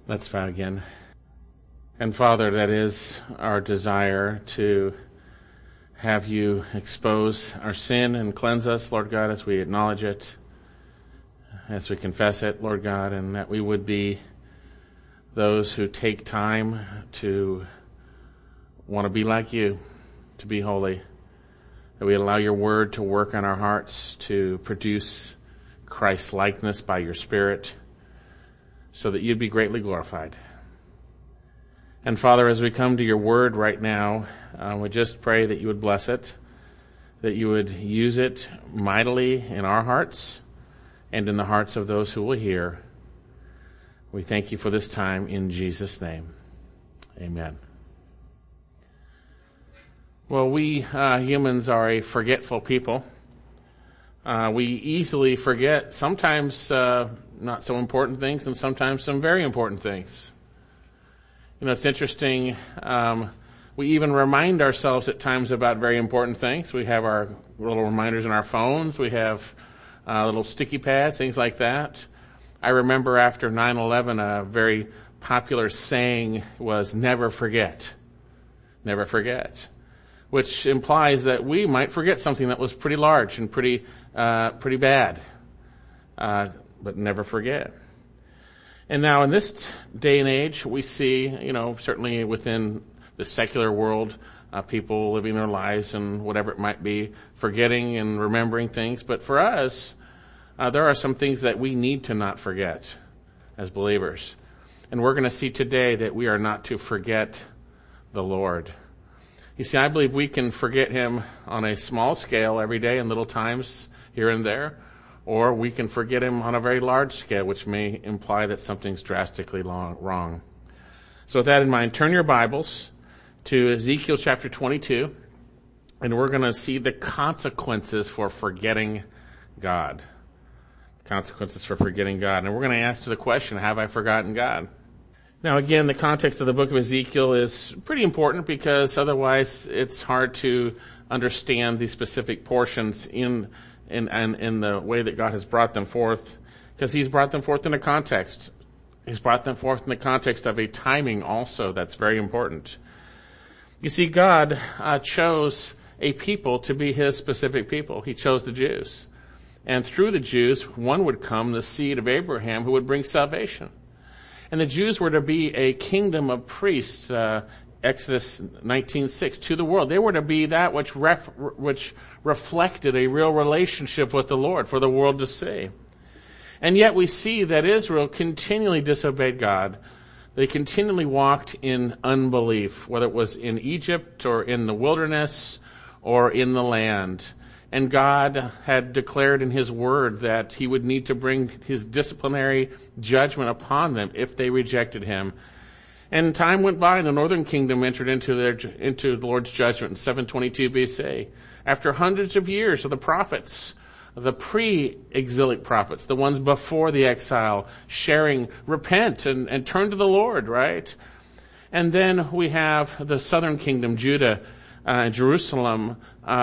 Let's vow again. And Father, that is our desire, to have you expose our sin and cleanse us, Lord God, as we acknowledge it, as we confess it, Lord God, and that we would be those who take time to want to be like you, to be holy, that we allow your word to work on our hearts, to produce Christ-likeness by your Spirit, so that you'd be greatly glorified. And Father, as we come to your word right now, we just pray that you would bless it, that you would use it mightily in our hearts and in the hearts of those who will hear. We thank you for this time in Jesus' name. Amen. Well, we humans are a forgetful people. We easily forget sometimes not so important things and sometimes some very important things. You know, it's interesting. We even remind ourselves at times about very important things. We have our little reminders in our phones. We have little sticky pads, things like that. I remember after 9/11, a very popular saying was "never forget." Never forget. Which implies that we might forget something that was pretty large and pretty bad. But never forget. And now in this day and age, we see, certainly within the secular world, people living their lives and whatever it might be, forgetting and remembering things. But for us, there are some things that we need to not forget as believers. And we're going to see today that we are not to forget the Lord. You see, I believe we can forget him on a small scale every day in little times here and there, or we can forget him on a very large scale, which may imply that something's drastically wrong. So with that in mind, turn your Bibles to Ezekiel chapter 22, and we're going to see the consequences for forgetting God. Consequences for forgetting God. And we're going to answer the question, have I forgotten God? Now again, the context of the book of Ezekiel is pretty important because otherwise it's hard to understand the specific portions in the way that God has brought them forth, because he's brought them forth in a context. He's brought them forth in the context of a timing also that's very important. You see, God chose a people to be his specific people. He chose the Jews. And through the Jews, one would come, the seed of Abraham, who would bring salvation. And the Jews were to be a kingdom of priests, Exodus 19:6, to the world. They were to be that which reflected a real relationship with the Lord for the world to see. And yet we see that Israel continually disobeyed God. They continually walked in unbelief, whether it was in Egypt or in the wilderness or in the land. And God had declared in his word that he would need to bring his disciplinary judgment upon them if they rejected him. And time went by and the northern kingdom entered into the Lord's judgment in 722 BC. After hundreds of years of the prophets, the pre-exilic prophets, the ones before the exile, sharing, repent and turn to the Lord, right? And then we have the southern kingdom, Judah, Jerusalem,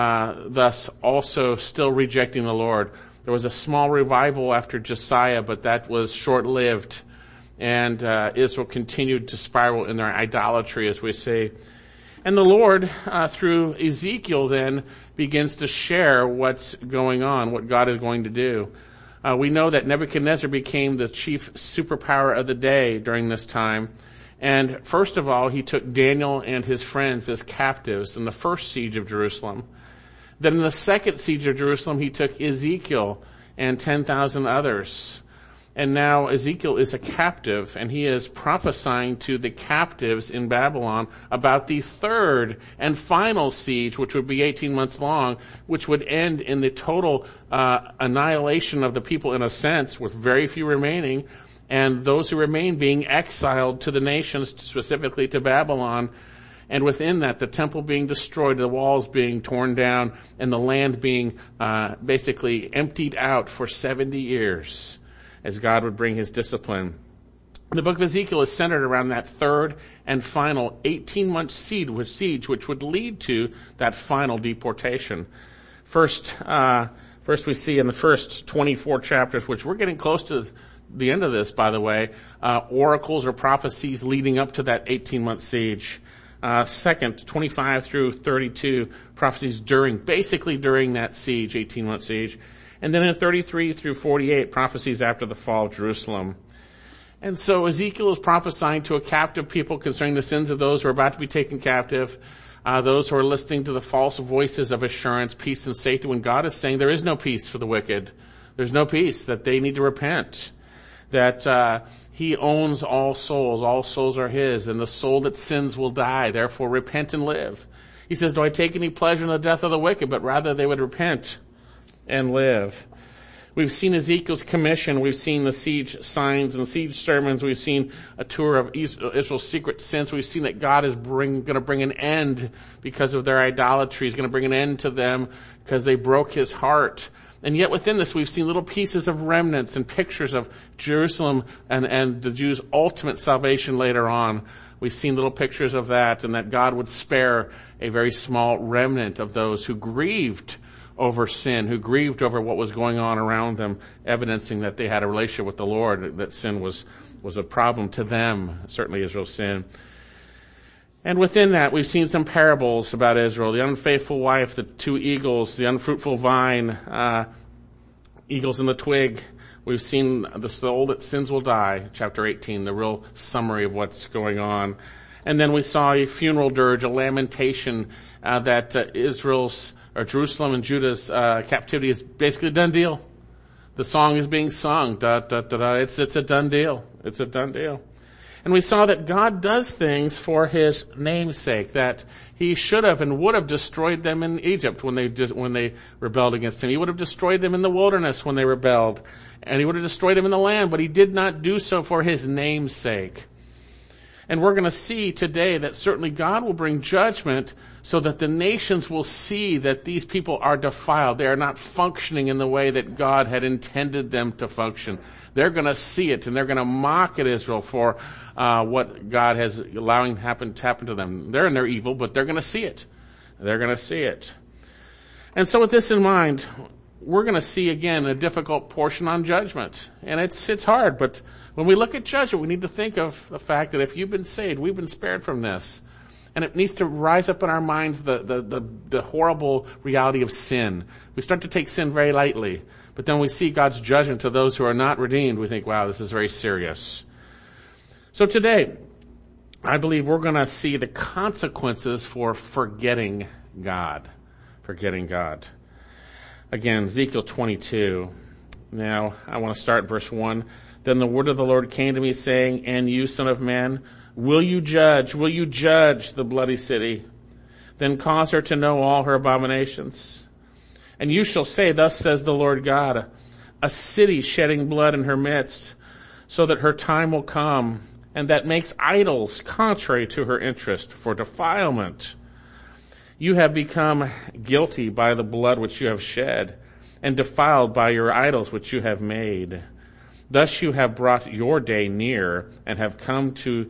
thus also still rejecting the Lord. There was a small revival after Josiah, but that was short-lived. And Israel continued to spiral in their idolatry, as we say. And the Lord, through Ezekiel then, begins to share what's going on, what God is going to do. We know that Nebuchadnezzar became the chief superpower of the day during this time. And first of all, he took Daniel and his friends as captives in the first siege of Jerusalem. Then in the second siege of Jerusalem, he took Ezekiel and 10,000 others. And now Ezekiel is a captive, and he is prophesying to the captives in Babylon about the third and final siege, which would be 18 months long, which would end in the total annihilation of the people in a sense, with very few remaining, and those who remain being exiled to the nations, specifically to Babylon. And within that, the temple being destroyed, the walls being torn down, and the land being basically emptied out for 70 years. As God would bring his discipline. The book of Ezekiel is centered around that third and final 18-month siege, which would lead to that final deportation. First we see in the first 24 chapters, which we're getting close to the end of this, by the way, oracles or prophecies leading up to that 18-month siege. Second, 25 through 32 prophecies basically during that siege, 18-month siege. And then in 33 through 48, prophecies after the fall of Jerusalem. And so Ezekiel is prophesying to a captive people concerning the sins of those who are about to be taken captive, those who are listening to the false voices of assurance, peace, and safety, when God is saying there is no peace for the wicked. There's no peace, that they need to repent, that he owns all souls are his, and the soul that sins will die, therefore repent and live. He says, do I take any pleasure in the death of the wicked, but rather they would repent and live. We've seen Ezekiel's commission. We've seen the siege signs and siege sermons. We've seen a tour of Israel's secret sins. We've seen that God is going to bring an end because of their idolatry. He's going to bring an end to them because they broke his heart. And yet within this, we've seen little pieces of remnants and pictures of Jerusalem and the Jews' ultimate salvation later on. We've seen little pictures of that, and that God would spare a very small remnant of those who grieved over sin, who grieved over what was going on around them, evidencing that they had a relationship with the Lord, that sin was a problem to them, certainly Israel's sin. And within that, we've seen some parables about Israel, the unfaithful wife, the two eagles, the unfruitful vine, eagles in the twig. We've seen the soul that sins will die, chapter 18, the real summary of what's going on. And then we saw a funeral dirge, a lamentation that Jerusalem and Judah's captivity is basically a done deal. The song is being sung. Da, da, da, da. It's a done deal. It's a done deal. And we saw that God does things for his name's sake, that he should have and would have destroyed them in Egypt when they rebelled against him. He would have destroyed them in the wilderness when they rebelled. And he would have destroyed them in the land, but he did not do so for his name's sake. And we're going to see today that certainly God will bring judgment so that the nations will see that these people are defiled. They are not functioning in the way that God had intended them to function. They're going to see it, and they're going to mock at Israel for what God has allowing to happen to them. They're in their evil, but they're going to see it. They're going to see it. And so with this in mind, we're going to see again a difficult portion on judgment. And it's hard, but when we look at judgment, we need to think of the fact that if you've been saved, we've been spared from this. And it needs to rise up in our minds the horrible reality of sin. We start to take sin very lightly, but then we see God's judgment to those who are not redeemed. We think, wow, this is very serious. So today, I believe we're going to see the consequences for forgetting God. Forgetting God. Again, Ezekiel 22. Now, I want to start verse 1. Then the word of the Lord came to me saying, and you, son of man, will you judge the bloody city? Then cause her to know all her abominations. And you shall say, thus says the Lord God, a city shedding blood in her midst, so that her time will come, and that makes idols contrary to her interest for defilement. You have become guilty by the blood which you have shed, and defiled by your idols which you have made. Thus you have brought your day near, and have come to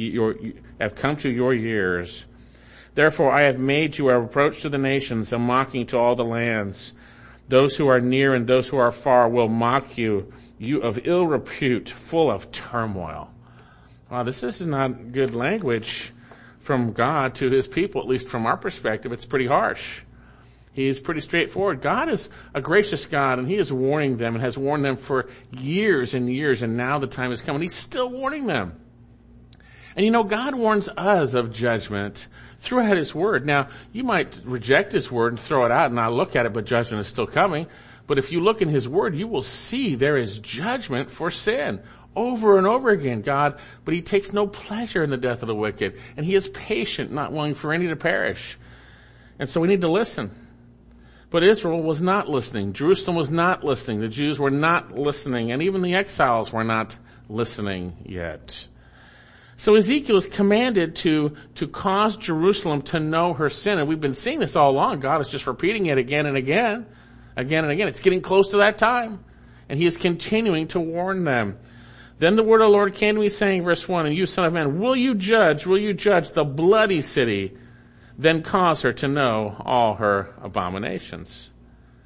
your years. Therefore I have made you a reproach to the nations, a mocking to all the lands. Those who are near and those who are far will mock you, you of ill repute, full of turmoil. Wow, this is not good language from God to his people, at least from our perspective. It's pretty harsh. He is pretty straightforward. God is a gracious God, and he is warning them and has warned them for years and years, and now the time has come, and he's still warning them. And God warns us of judgment throughout his word. Now, you might reject his word and throw it out and not look at it, but judgment is still coming. But if you look in his word, you will see there is judgment for sin. Over and over again, God, but he takes no pleasure in the death of the wicked, and he is patient, not willing for any to perish. And so we need to listen. But Israel was not listening. Jerusalem was not listening. The Jews were not listening, and even the exiles were not listening yet. So Ezekiel is commanded to cause Jerusalem to know her sin, and we've been seeing this all along. God is just repeating it again and again. It's getting close to that time, and he is continuing to warn them. Then the word of the Lord came to me saying, verse 1, and you, son of man, will you judge the bloody city? Then cause her to know all her abominations.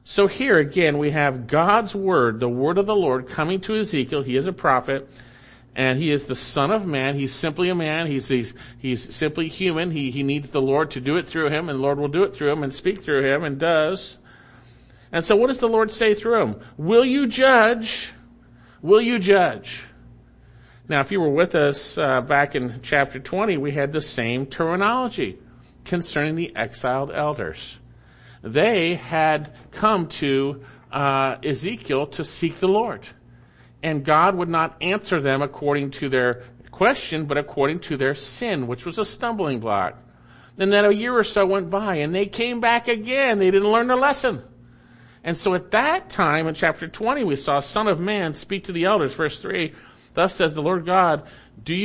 So here again we have God's word, the word of the Lord coming to Ezekiel. He is a prophet, and he is the Son of Man. He's simply a man. He's simply human. He needs the Lord to do it through him, and the Lord will do it through him and speak through him, and does. And so what does the Lord say through him? Will you judge? Will you judge? Now, if you were with us back in chapter 20, we had the same terminology concerning the exiled elders. They had come to Ezekiel to seek the Lord. And God would not answer them according to their question, but according to their sin, which was a stumbling block. And then a year or so went by, and they came back again. They didn't learn their lesson. And so at that time, in chapter 20, we saw Son of Man speak to the elders, verse 3, thus says the Lord God, do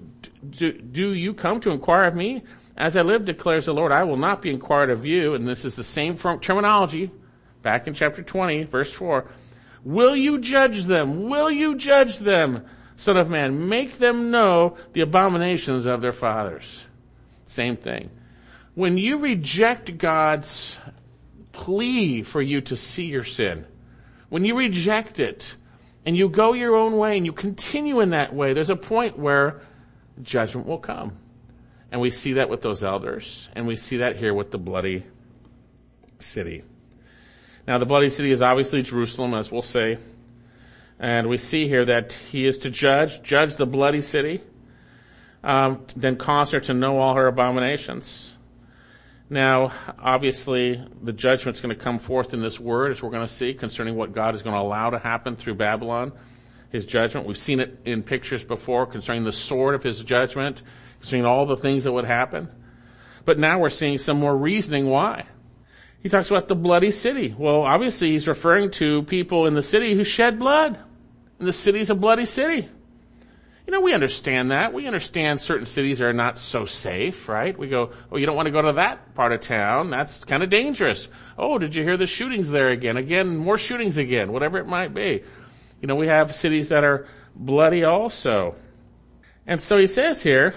you come to inquire of me? As I live, declares the Lord, I will not be inquired of you. And this is the same terminology back in chapter 20, verse 4. Will you judge them? Will you judge them, Son of Man? Make them know the abominations of their fathers. Same thing. When you reject God's plea for you to see your sin, when you reject it and you go your own way and you continue in that way, there's a point where judgment will come. And we see that with those elders, and we see that here with the bloody city. Now, the bloody city is obviously Jerusalem, as we'll say. And we see here that he is to judge the bloody city, then cause her to know all her abominations. Now, obviously, the judgment's going to come forth in this word, as we're going to see, concerning what God is going to allow to happen through Babylon, his judgment. We've seen it in pictures before concerning the sword of his judgment, concerning all the things that would happen. But now we're seeing some more reasoning why. He talks about the bloody city. Well, obviously he's referring to people in the city who shed blood. And the city's a bloody city. You know, we understand that. We understand certain cities are not so safe, right? We go, oh, you don't want to go to that part of town. That's kind of dangerous. Oh, did you hear the shootings there again? Again, more shootings again, whatever it might be. You know, we have cities that are bloody also. And so he says here,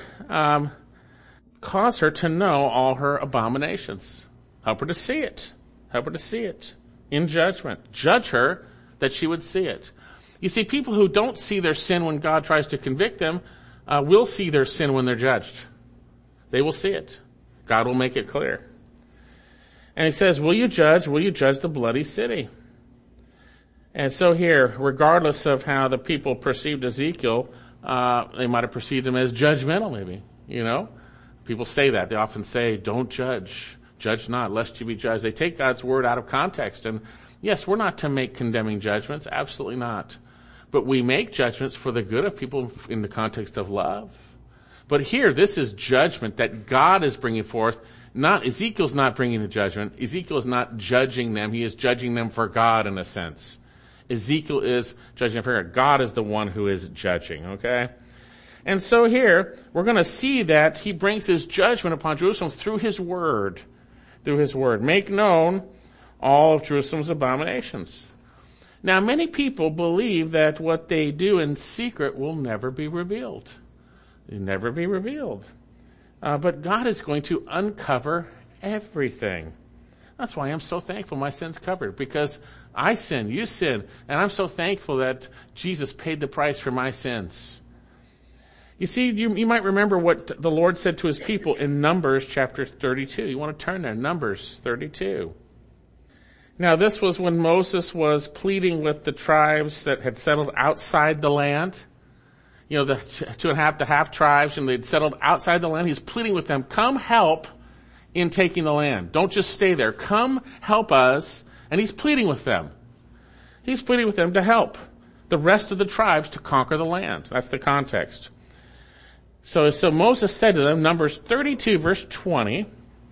cause her to know all her abominations. Help her to see it. Help her to see it in judgment. Judge her that she would see it. You see, people who don't see their sin when God tries to convict them will see their sin when they're judged. They will see it. God will make it clear. And he says, will you judge the bloody city? And so here, regardless of how the people perceived Ezekiel, they might have perceived him as judgmental maybe, you know. People say that. They often say, don't judge. Judge not, lest you be judged. They take God's word out of context. And yes, we're not to make condemning judgments. Absolutely not. But we make judgments for the good of people in the context of love. But here, this is judgment that God is bringing forth. Ezekiel's not bringing the judgment. Ezekiel is not judging them. He is judging them for God in a sense. Ezekiel is judging for God. God is the one who is judging, okay? And so here, we're going to see that he brings his judgment upon Jerusalem through his word. Through his word. Make known all of Jerusalem's abominations. Now, many people believe that what they do in secret will never be revealed. It'll never be revealed. But God is going to uncover everything. That's why I'm so thankful my sin's covered. Because I sin, you sin, and I'm so thankful that Jesus paid the price for my sins. You see, you might remember what the Lord said to his people in Numbers chapter 32. You want to turn there, Numbers 32. Now, this was when Moses was pleading with the tribes that had settled outside the land. You know, the 2.5 tribes, and they'd settled outside the land. He's pleading with them, come help in taking the land. Don't just stay there. Come help us. And he's pleading with them. He's pleading with them to help the rest of the tribes to conquer the land. That's the context. So Moses said to them, Numbers 32 verse 20,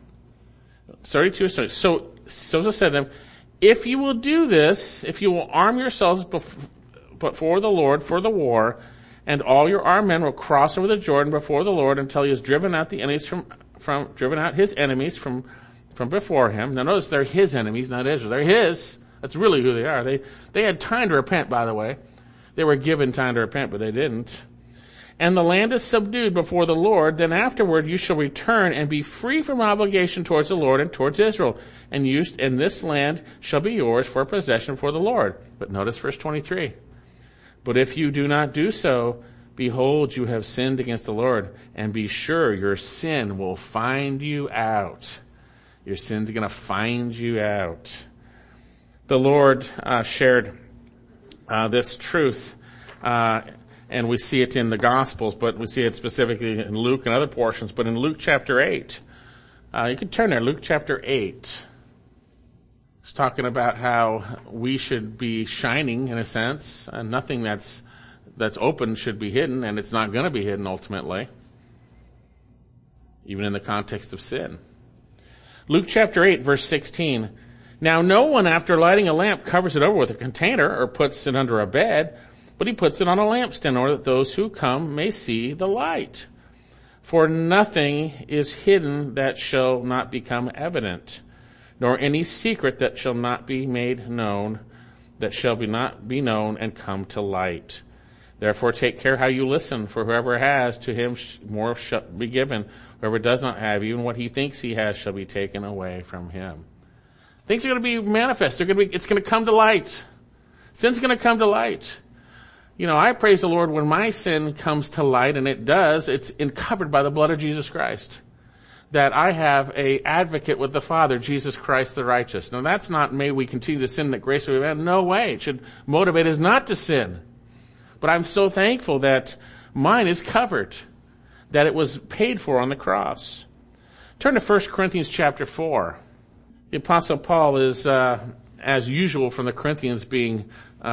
32, so Moses said to them, if you will do this, if you will arm yourselves before the Lord for the war, and all your armed men will cross over the Jordan before the Lord until he has driven out the enemies driven out his enemies from before him. Now notice they're his enemies, not Israel. They're his. That's really who they are. They had time to repent, by the way. They were given time to repent, but they didn't. and the land is subdued before the Lord, then afterward you shall return and be free from obligation towards the Lord and towards Israel, and this land shall be yours for a possession for the Lord. But notice verse 23. But if you do not do so, behold, you have sinned against the Lord, and be sure your sin will find you out. Your sin's going to find you out. The Lord shared this truth, and we see it in the Gospels, but we see it specifically in Luke and other portions. But in Luke chapter 8, you can turn there, Luke chapter 8. It's talking about how we should be shining, in a sense, and nothing that's open should be hidden, and it's not going to be hidden ultimately, even in the context of sin. Luke chapter 8, verse 16. Now no one, after lighting a lamp, covers it over with a container or puts it under a bed, but he puts it on a lampstand in order that those who come may see the light. For nothing is hidden that shall not become evident, nor any secret that shall not be made known, that shall not be known and come to light. Therefore take care how you listen, for whoever has, to him more shall be given. Whoever does not have, even what he thinks he has shall be taken away from him. Things are going to be manifest. It's going to come to light. Sin's going to come to light. You know, I praise the Lord when my sin comes to light, and it does. It's covered by the blood of Jesus Christ. That I have a advocate with the Father, Jesus Christ the righteous. Now that's not, may we continue to sin that grace will be had. No way. It should motivate us not to sin. But I'm so thankful that mine is covered, that it was paid for on the cross. Turn to 1 Corinthians chapter 4. The Apostle Paul is, as usual from the Corinthians, being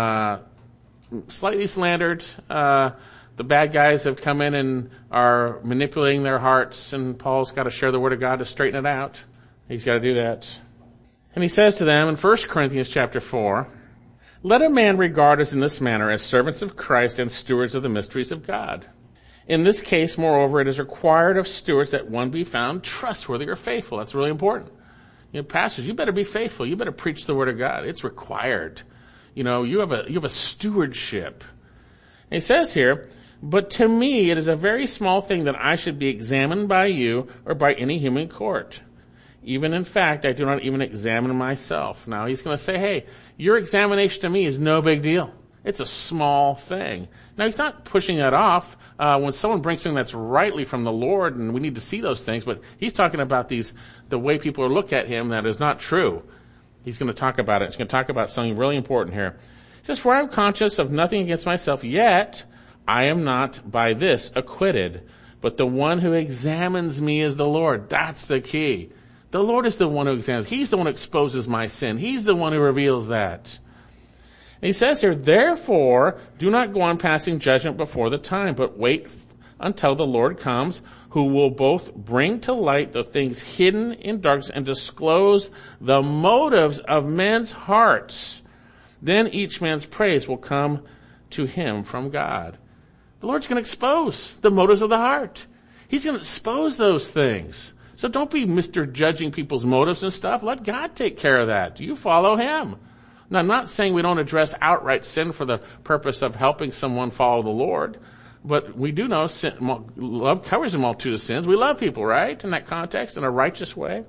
slightly slandered. The bad guys have come in and are manipulating their hearts, and Paul's got to share the Word of God to straighten it out. He's got to do that. And he says to them in 1 Corinthians chapter 4, let a man regard us in this manner as servants of Christ and stewards of the mysteries of God. In this case, moreover, it is required of stewards that one be found trustworthy or faithful. That's really important. You know, pastors, you better be faithful. You better preach the Word of God. It's required. You know, you have a stewardship. And he says here, but to me it is a very small thing that I should be examined by you or by any human court. Even in fact, I do not even examine myself. Now he's going to say, hey, your examination to me is no big deal. It's a small thing. Now he's not pushing that off when someone brings something that's rightly from the Lord, and we need to see those things, but he's talking about the way people look at him that is not true. He's going to talk about it. He's going to talk about something really important here. He says, for I am conscious of nothing against myself, yet I am not by this acquitted, but the one who examines me is the Lord. That's the key. The Lord is the one who examines. He's the one who exposes my sin. He's the one who reveals that. And he says here, therefore, do not go on passing judgment before the time, but wait until the Lord comes, who will both bring to light the things hidden in darkness and disclose the motives of men's hearts. Then each man's praise will come to him from God. The Lord's going to expose the motives of the heart. He's going to expose those things. So don't be Mr. Judging people's motives and stuff. Let God take care of that. You follow him. Now, I'm not saying we don't address outright sin for the purpose of helping someone follow the Lord, but we do know love covers a multitude of sins. We love people, right? In that context, in a righteous way.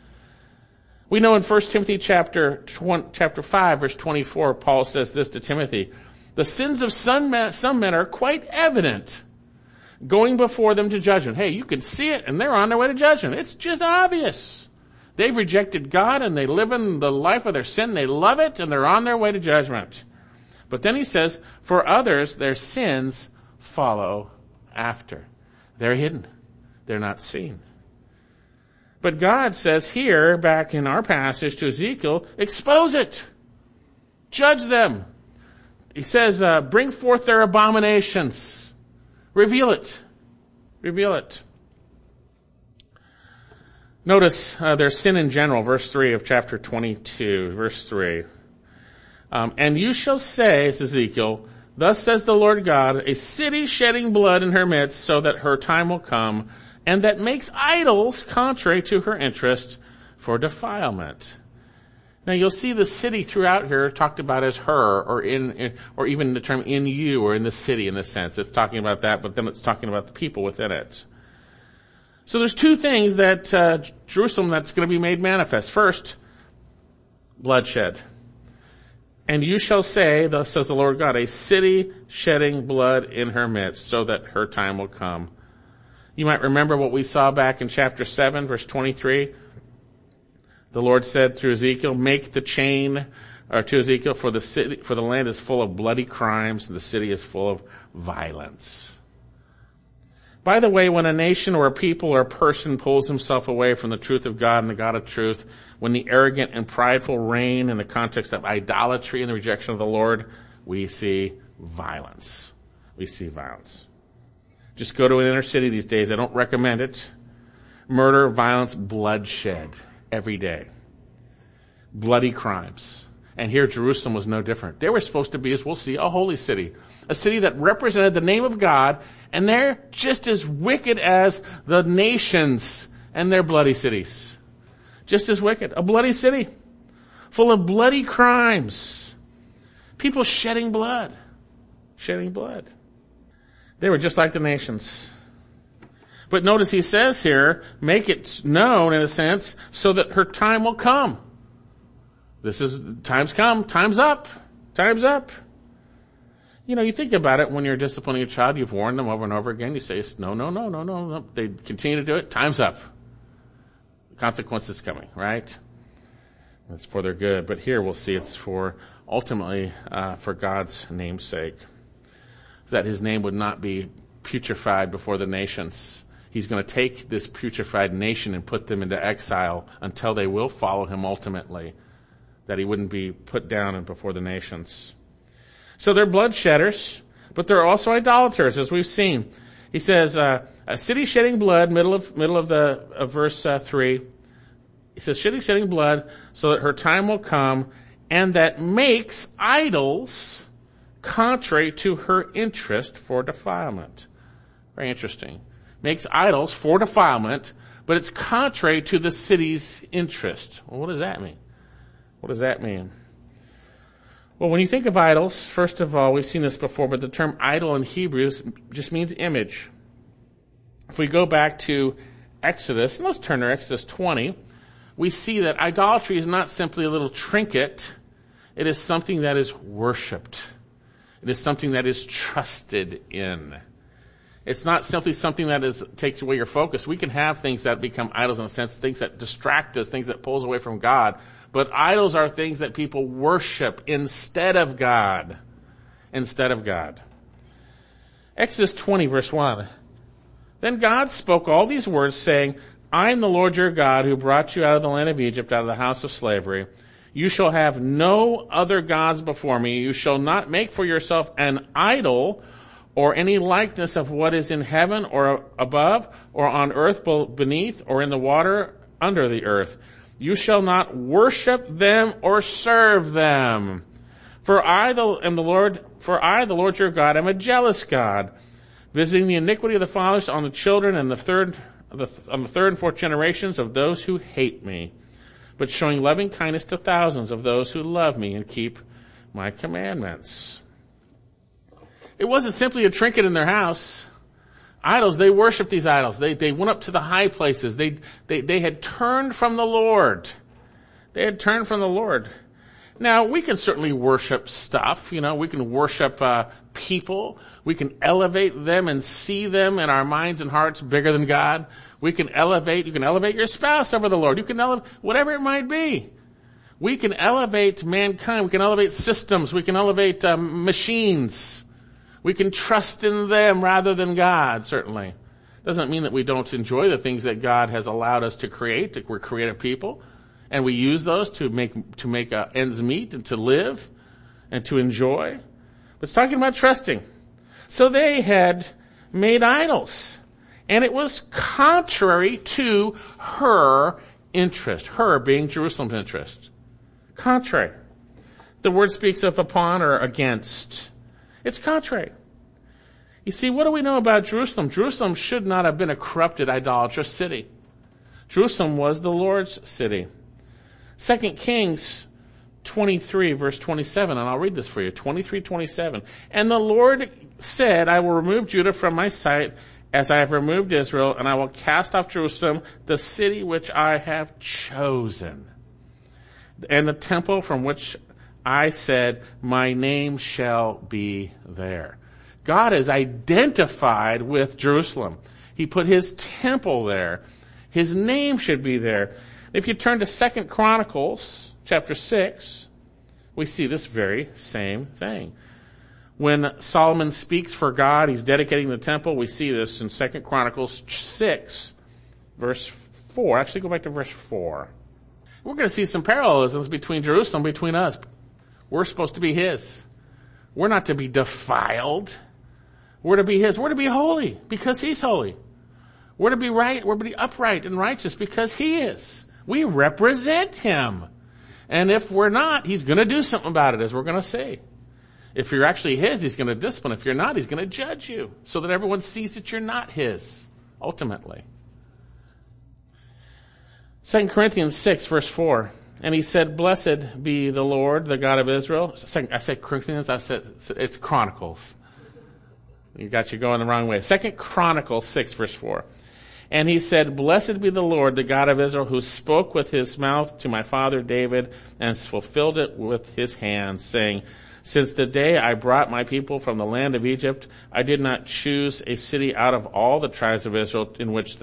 We know in 1 Timothy chapter 5, verse 24, Paul says this to Timothy, the sins of some men are quite evident, going before them to judgment. Hey, you can see it, and they're on their way to judgment. It's just obvious. They've rejected God, and they live in the life of their sin. They love it, and they're on their way to judgment. But then he says, for others, their sins follow after. They're hidden. They're not seen. But God says here, back in our passage to Ezekiel, expose it. Judge them. He says, bring forth their abominations. Reveal it. Reveal it. Notice their sin in general, verse 3 of chapter 22, verse 3. And you shall say, it's Ezekiel, thus says the Lord God, a city shedding blood in her midst, so that her time will come, and that makes idols contrary to her interest for defilement. Now you'll see the city throughout here talked about as her, or even the term in you, or in the city in this sense. It's talking about that, but then it's talking about the people within it. So there's two things that Jerusalem that's going to be made manifest. First, bloodshed. And you shall say, thus says the Lord God, a city shedding blood in her midst, so that her time will come. You might remember what we saw back in chapter 7, verse 23. The Lord said through Ezekiel, make the chain, or to Ezekiel, for the land is full of bloody crimes, and the city is full of violence. By the way, when a nation or a people or a person pulls himself away from the truth of God and the God of truth, when the arrogant and prideful reign in the context of idolatry and the rejection of the Lord, we see violence. We see violence. Just go to an inner city these days. I don't recommend it. Murder, violence, bloodshed every day. Bloody crimes. And here Jerusalem was no different. They were supposed to be, as we'll see, a holy city. A city that represented the name of God, and they're just as wicked as the nations and their bloody cities. Just as wicked. A bloody city. Full of bloody crimes. People shedding blood. Shedding blood. They were just like the nations. But notice he says here, make it known in a sense, so that her time will come. Time's come, time's up, time's up. You know, you think about it when you're disciplining a child, you've warned them over and over again, you say, no. They continue to do it, time's up. Consequences coming, right? It's for their good. But here we'll see it's ultimately for God's name's sake. That his name would not be putrefied before the nations. He's going to take this putrefied nation and put them into exile until they will follow him ultimately. That he wouldn't be put down and before the nations. So they're bloodshedders, but they're also idolaters, as we've seen. He says, a city shedding blood, middle of verse 3. He says, shedding blood, so that her time will come, and that makes idols contrary to her interest for defilement. Very interesting. Makes idols for defilement, but it's contrary to the city's interest. Well, what does that mean? What does that mean? Well, when you think of idols, first of all, we've seen this before, but the term idol in Hebrew just means image. If we go back to Exodus, and let's turn to Exodus 20, we see that idolatry is not simply a little trinket. It is something that is worshipped. It is something that is trusted in. It's not simply something that takes away your focus. We can have things that become idols in a sense, things that distract us, things that pull us away from God. But idols are things that people worship instead of God. Instead of God. Exodus 20 verse 1. Then God spoke all these words saying, I am the Lord your God who brought you out of the land of Egypt, out of the house of slavery. You shall have no other gods before me. You shall not make for yourself an idol or any likeness of what is in heaven or above or on earth beneath or in the water under the earth. You shall not worship them or serve them. For I, the Lord your God, am a jealous God, visiting the iniquity of the fathers on the children and on the third and fourth generations of those who hate me, but showing loving kindness to thousands of those who love me and keep my commandments. It wasn't simply a trinket in their house. Idols, they worshiped these idols. They went up to the high places. They had turned from the Lord. They had turned from the Lord. Now, we can certainly worship stuff, we can worship people. We can elevate them and see them in our minds and hearts bigger than God. You can elevate your spouse over the Lord. You can elevate, whatever it might be. We can elevate mankind. We can elevate systems. We can elevate machines. We can trust in them rather than God, certainly. Doesn't mean that we don't enjoy the things that God has allowed us to create. We're creative people. And we use those to make ends meet and to live and to enjoy. But it's talking about trusting. So they had made idols. And it was contrary to her interest. Her being Jerusalem's interest. Contrary. The word speaks of upon or against. It's contrary. You see, what do we know about Jerusalem? Jerusalem should not have been a corrupted, idolatrous city. Jerusalem was the Lord's city. 2 Kings 23, verse 27, and I'll read this for you. 23:27. And the Lord said, I will remove Judah from my sight as I have removed Israel, and I will cast off Jerusalem, the city which I have chosen, and the temple from which I said, my name shall be there. God is identified with Jerusalem. He put his temple there. His name should be there. If you turn to 2 Chronicles chapter 6, we see this very same thing. When Solomon speaks for God, he's dedicating the temple. We see this in 2 Chronicles 6, verse 4. Actually, go back to verse 4. We're going to see some parallelisms between Jerusalem, between us. We're supposed to be his. We're not to be defiled. We're to be his. We're to be holy because he's holy. We're to be right. We're to be upright and righteous because he is. We represent him. And if we're not, he's going to do something about it, as we're going to see. If you're actually his, he's going to discipline. If you're not, he's going to judge you so that everyone sees that you're not his, ultimately. 2 Corinthians 6, verse 4. And he said, blessed be the Lord, the God of Israel. I said Corinthians, it's Chronicles. You going the wrong way. 2 Chronicles 6, verse 4. And he said, blessed be the Lord, the God of Israel, who spoke with his mouth to my father David and fulfilled it with his hands, saying, since the day I brought my people from the land of Egypt, I did not choose a city out of all the tribes of Israel in which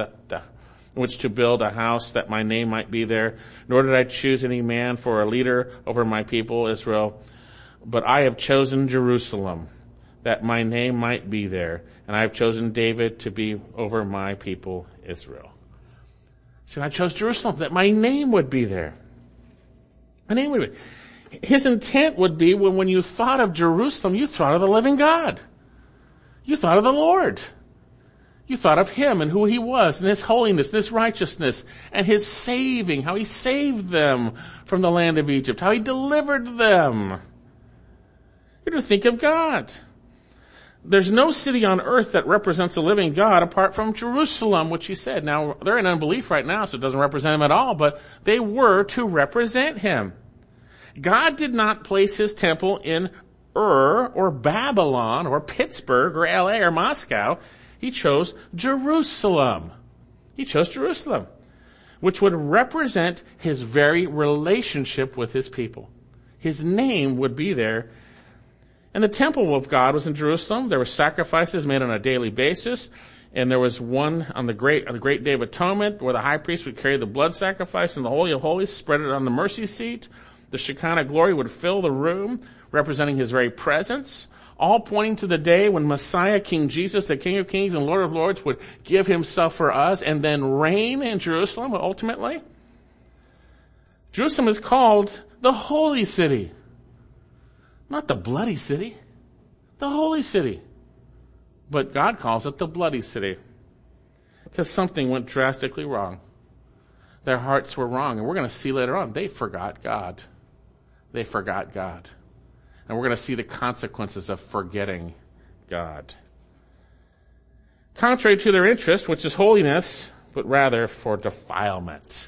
to build a house that my name might be there, nor did I choose any man for a leader over my people Israel, but I have chosen Jerusalem, that my name might be there, and I have chosen David to be over my people Israel. So I chose Jerusalem, that my name would be there. My name would be. His intent would be when you thought of Jerusalem, you thought of the living God. You thought of the Lord. You thought of him and who he was and his holiness and his righteousness and his saving, how he saved them from the land of Egypt, how he delivered them. You're to think of God. There's no city on earth that represents a living God apart from Jerusalem, which he said. Now, they're in unbelief right now, so it doesn't represent him at all, but they were to represent him. God did not place his temple in Ur or Babylon or Pittsburgh or LA or Moscow. He chose Jerusalem. He chose Jerusalem, which would represent his very relationship with his people. His name would be there. And the temple of God was in Jerusalem. There were sacrifices made on a daily basis. And there was one on the great day of atonement where the high priest would carry the blood sacrifice in the Holy of Holies, spread it on the mercy seat. The Shekinah glory would fill the room, representing his very presence, all pointing to the day when Messiah, King Jesus, the King of Kings and Lord of Lords, would give himself for us and then reign in Jerusalem ultimately. Jerusalem is called the Holy City. Not the bloody city, the Holy City. But God calls it the bloody city because something went drastically wrong. Their hearts were wrong, and we're going to see later on, they forgot God. They forgot God. And we're going to see the consequences of forgetting God. Contrary to their interest, which is holiness, but rather for defilement.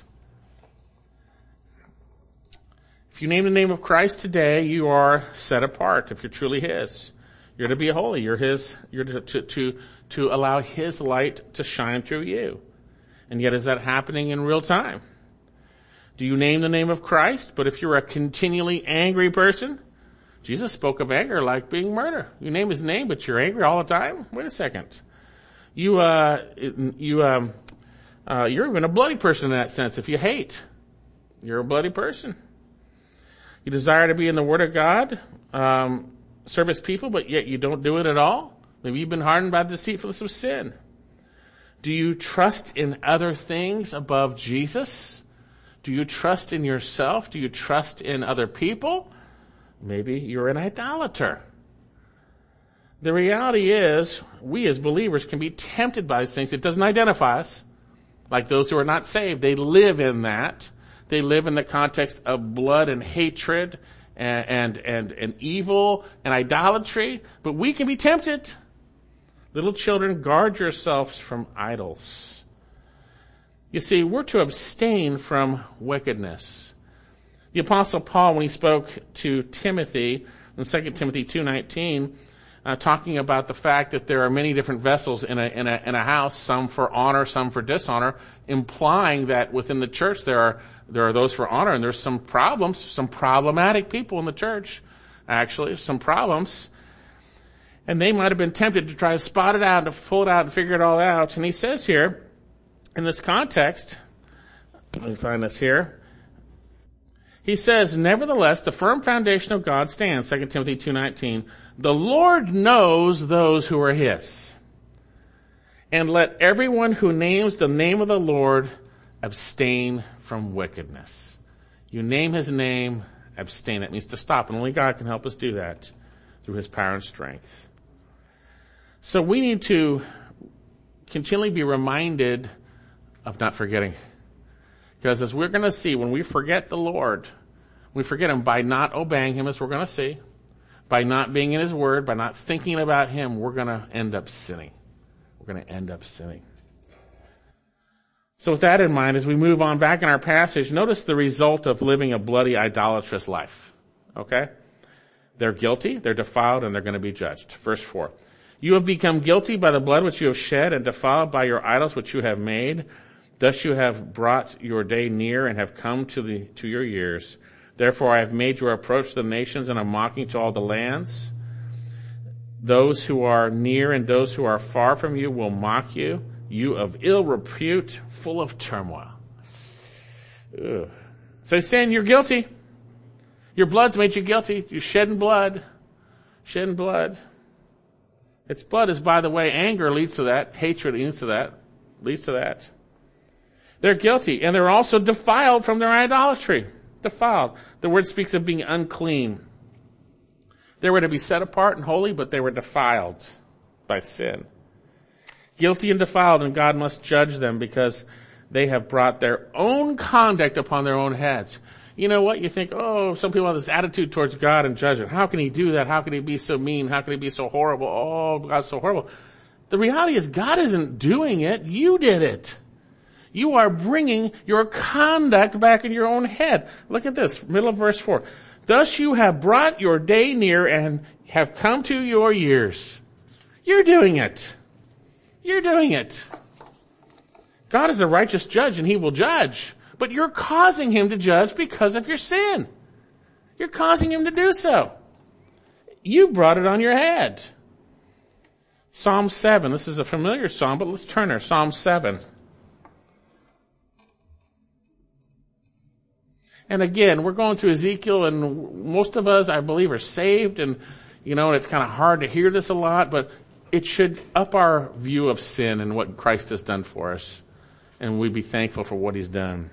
If you name the name of Christ today, you are set apart if you're truly his. You're to be holy. You're his. You're to allow his light to shine through you. And yet, is that happening in real time? Do you name the name of Christ? But if you're a continually angry person, Jesus spoke of anger like being murder. You name his name, but you're angry all the time? Wait a second. You're even a bloody person in that sense. If you hate, you're a bloody person. You desire to be in the Word of God, serve his people, but yet you don't do it at all. Maybe you've been hardened by the deceitfulness of sin. Do you trust in other things above Jesus? Do you trust in yourself? Do you trust in other people? Maybe you're an idolater. The reality is, we as believers can be tempted by these things. It doesn't identify us. Like those who are not saved, they live in that. They live in the context of blood and hatred and evil and idolatry. But we can be tempted. Little children, guard yourselves from idols. You see, we're to abstain from wickedness. The Apostle Paul, when he spoke to Timothy in 2 Timothy 2:19, talking about the fact that there are many different vessels in a house, some for honor, some for dishonor, implying that within the church there are those for honor, and there's some problems, some problematic people in the church, actually, some problems. And they might have been tempted to try to spot it out, to pull it out and figure it all out. And he says here, in this context, let me find this here. He says, nevertheless, the firm foundation of God stands, 2 Timothy 2:19. The Lord knows those who are his. And let everyone who names the name of the Lord abstain from wickedness. You name his name, abstain. That means to stop. And only God can help us do that through his power and strength. So we need to continually be reminded of not forgetting. Because as we're going to see, when we forget the Lord, we forget him by not obeying him, as we're going to see, by not being in his word, by not thinking about him, we're going to end up sinning. We're going to end up sinning. So with that in mind, as we move on back in our passage, notice the result of living a bloody, idolatrous life. Okay? They're guilty, they're defiled, and they're going to be judged. Verse 4. You have become guilty by the blood which you have shed, and defiled by your idols which you have made. Thus you have brought your day near and have come to your years. Therefore I have made your approach to the nations and a mocking to all the lands. Those who are near and those who are far from you will mock you. You of ill repute, full of turmoil. Ugh. So he's saying you're guilty. Your blood's made you guilty. You're shedding blood. Shedding blood. Its blood is, by the way, anger leads to that. Hatred leads to that. They're guilty, and they're also defiled from their idolatry. Defiled. The word speaks of being unclean. They were to be set apart and holy, but they were defiled by sin. Guilty and defiled, and God must judge them because they have brought their own conduct upon their own heads. You know what? You think, oh, some people have this attitude towards God and judgment. How can he do that? How can he be so mean? How can he be so horrible? Oh, God's so horrible. The reality is God isn't doing it. You did it. You are bringing your conduct back in your own head. Look at this, middle of verse 4. Thus you have brought your day near and have come to your years. You're doing it. You're doing it. God is a righteous judge and he will judge. But you're causing him to judge because of your sin. You're causing him to do so. You brought it on your head. Psalm 7. This is a familiar psalm, but let's turn there. Psalm 7. And again, we're going through Ezekiel, and most of us, I believe, are saved, and it's kind of hard to hear this a lot, but it should up our view of sin and what Christ has done for us, and we be thankful for what he's done.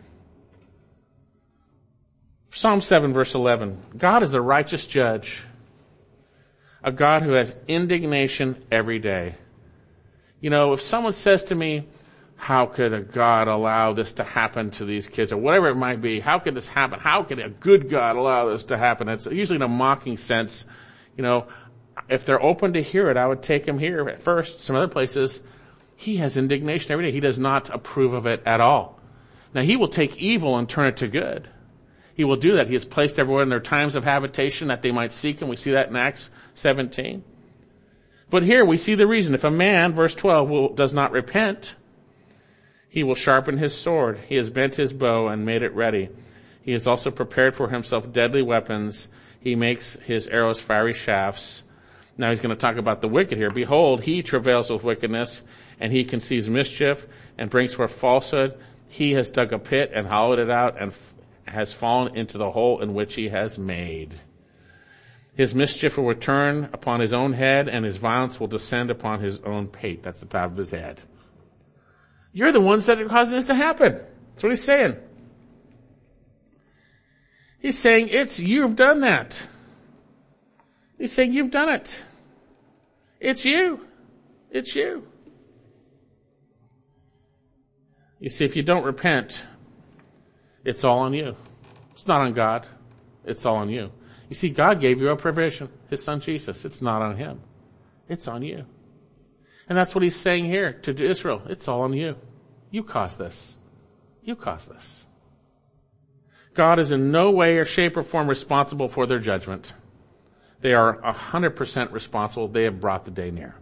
Psalm 7, verse 11. God is a righteous judge, a God who has indignation every day. If someone says to me, how could a God allow this to happen to these kids, or whatever it might be? How could this happen? How could a good God allow this to happen? It's usually in a mocking sense. If they're open to hear it, I would take them here at first. Some other places, he has indignation every day. He does not approve of it at all. Now, he will take evil and turn it to good. He will do that. He has placed everyone in their times of habitation that they might seek him. We see that in Acts 17. But here we see the reason. If a man, verse 12, does not repent, he will sharpen his sword. He has bent his bow and made it ready. He has also prepared for himself deadly weapons. He makes his arrows fiery shafts. Now he's going to talk about the wicked here. Behold, he travails with wickedness, and he conceives mischief and brings forth falsehood. He has dug a pit and hollowed it out and has fallen into the hole in which he has made. His mischief will return upon his own head, and his violence will descend upon his own pate. That's the top of his head. You're the ones that are causing this to happen. That's what he's saying. He's saying, you've done that. He's saying, you've done it. It's you. It's you. You see, if you don't repent, it's all on you. It's not on God. It's all on you. You see, God gave you a provision, his son Jesus. It's not on him. It's on you. And that's what he's saying here to Israel. It's all on you. You caused this. You caused this. God is in no way or shape or form responsible for their judgment. They are 100% responsible. They have brought the day near.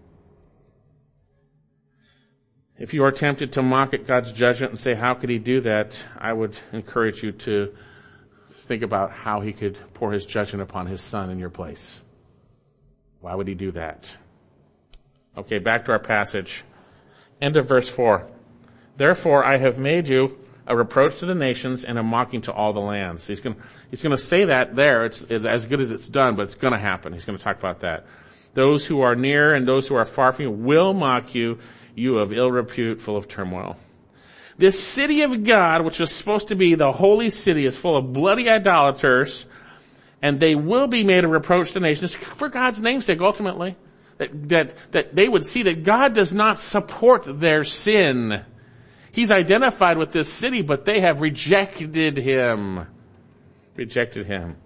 If you are tempted to mock at God's judgment and say, how could he do that? I would encourage you to think about how he could pour his judgment upon his son in your place. Why would he do that? Okay, back to our passage. End of verse 4. Therefore I have made you a reproach to the nations and a mocking to all the lands. He's going to say that there. It's as good as it's done, but it's going to happen. He's going to talk about that. Those who are near and those who are far from you will mock you, you of ill repute, full of turmoil. This city of God, which was supposed to be the holy city, is full of bloody idolaters, and they will be made a reproach to nations for God's name's sake, ultimately. That they would see that God does not support their sin. He's identified with this city, but they have rejected him. Rejected him.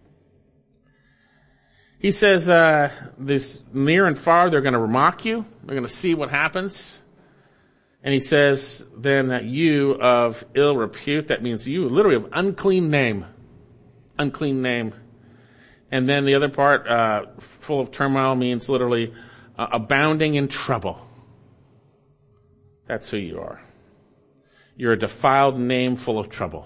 He says, this near and far, they're going to mock you. They're going to see what happens. And he says, then that you of ill repute, that means you literally of unclean name. Unclean name. And then the other part, full of turmoil, means literally abounding in trouble. That's who you are. You're a defiled name full of trouble.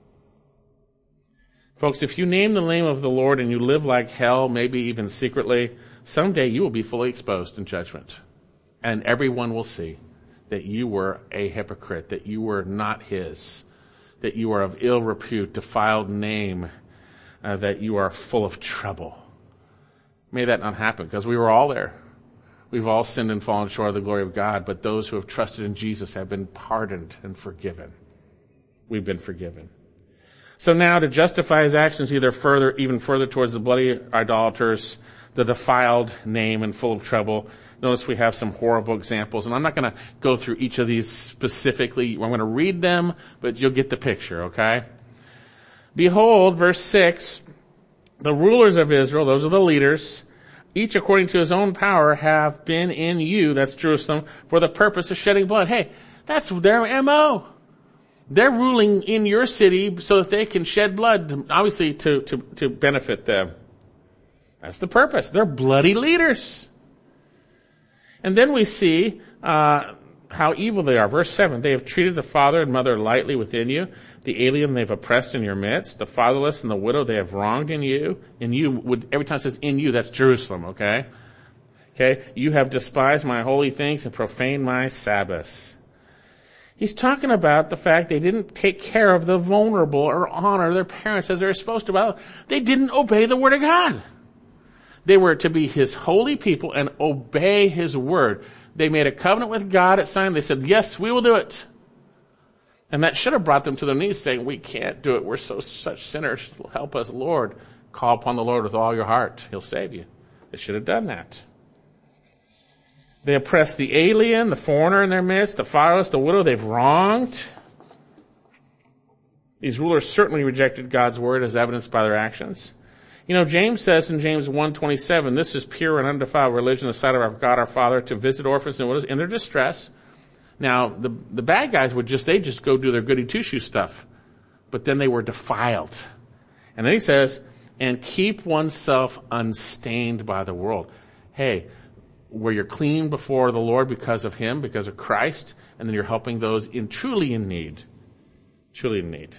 Folks, if you name the name of the Lord and you live like hell, maybe even secretly, someday you will be fully exposed in judgment. And everyone will see that you were a hypocrite, that you were not his, that you are of ill repute, defiled name, that you are full of trouble. May that not happen, because we were all there. We've all sinned and fallen short of the glory of God, but those who have trusted in Jesus have been pardoned and forgiven. We've been forgiven. So now to justify his actions even further towards the bloody idolaters, the defiled name and full of trouble, notice we have some horrible examples, and I'm not going to go through each of these specifically. I'm going to read them, but you'll get the picture, okay? Behold, verse 6, the rulers of Israel, those are the leaders, each according to his own power have been in you, that's Jerusalem, for the purpose of shedding blood. Hey, that's their MO. They're ruling in your city so that they can shed blood, obviously to benefit them. That's the purpose. They're bloody leaders. And then we see how evil they are. Verse 7, they have treated the father and mother lightly within you. The alien they've oppressed in your midst. The fatherless and the widow they have wronged in you. In you, every time it says in you, that's Jerusalem, okay? Okay, you have despised my holy things and profaned my Sabbaths. He's talking about the fact they didn't take care of the vulnerable or honor their parents as they're supposed to. Well, they didn't obey the word of God. They were to be his holy people and obey his word. They made a covenant with God at Sinai. They said, yes, we will do it. And that should have brought them to their knees saying, we can't do it. We're such sinners. Help us, Lord. Call upon the Lord with all your heart. He'll save you. They should have done that. They oppressed the alien, the foreigner in their midst, the fatherless, the widow they've wronged. These rulers certainly rejected God's word as evidenced by their actions. You know, James says in James 1:27, this is pure and undefiled religion in the sight of our God our Father, to visit orphans and widows in their distress. Now, the bad guys they just go do their goody two-shoes stuff. But then they were defiled. And then he says, and keep oneself unstained by the world. Hey, where you're clean before the Lord because of him, because of Christ, and then you're helping those truly in need. Truly in need.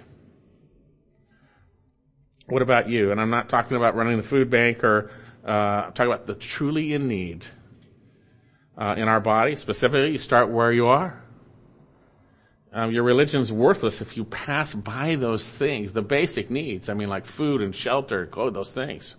What about you? And I'm not talking about running the food bank I'm talking about the truly in need. In our body, specifically, you start where you are. Your religion's worthless if you pass by those things, the basic needs. I mean, like food and shelter, clothes, those things.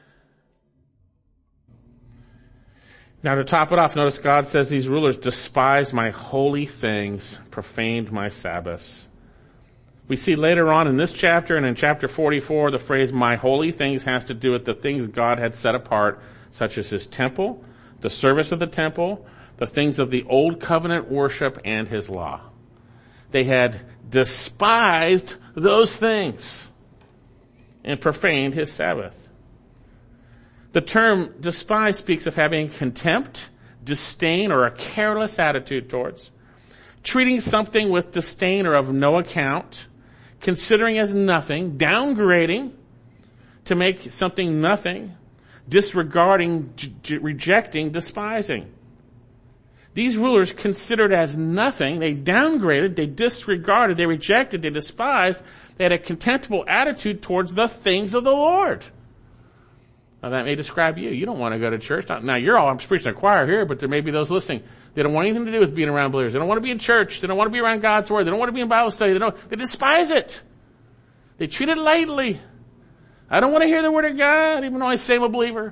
Now, to top it off, notice God says these rulers despised my holy things, profaned my Sabbaths. We see later on in this chapter and in chapter 44, the phrase my holy things has to do with the things God had set apart, such as his temple, the service of the temple, the things of the old covenant worship, and his law. They had despised those things and profaned his Sabbath. The term despise speaks of having contempt, disdain, or a careless attitude towards. Treating something with disdain or of no account, considering as nothing, downgrading to make something nothing, disregarding, rejecting, despising. These rulers considered as nothing. They downgraded, they disregarded, they rejected, they despised. They had a contemptible attitude towards the things of the Lord. Now that may describe you. You don't want to go to church. Now I'm preaching a choir here, but there may be those listening. They don't want anything to do with being around believers. They don't want to be in church. They don't want to be around God's Word. They don't want to be in Bible study. They despise it. They treat it lightly. I don't want to hear the Word of God, even though I say I'm a believer.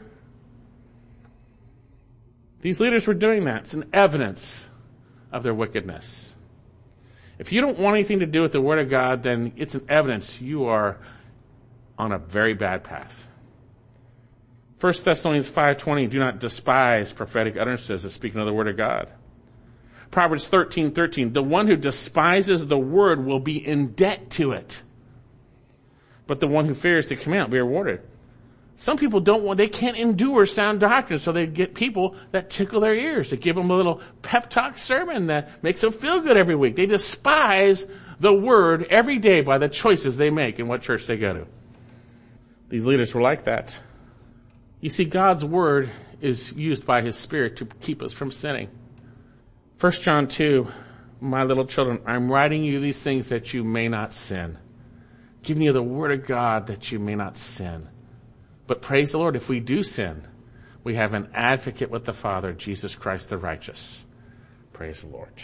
These leaders were doing that. It's an evidence of their wickedness. If you don't want anything to do with the Word of God, then it's an evidence you are on a very bad path. 1 Thessalonians 5:20, do not despise prophetic utterances as speaking of the Word of God. Proverbs 13:13, the one who despises the Word will be in debt to it. But the one who fears the command will be rewarded. Some people they can't endure sound doctrine, so they get people that tickle their ears, that give them a little pep talk sermon that makes them feel good every week. They despise the Word every day by the choices they make in what church they go to. These leaders were like that. You see, God's Word is used by His Spirit to keep us from sinning. 1 John 2, my little children, I'm writing you these things that you may not sin. Giving you the Word of God that you may not sin. But praise the Lord, if we do sin, we have an advocate with the Father, Jesus Christ the righteous. Praise the Lord.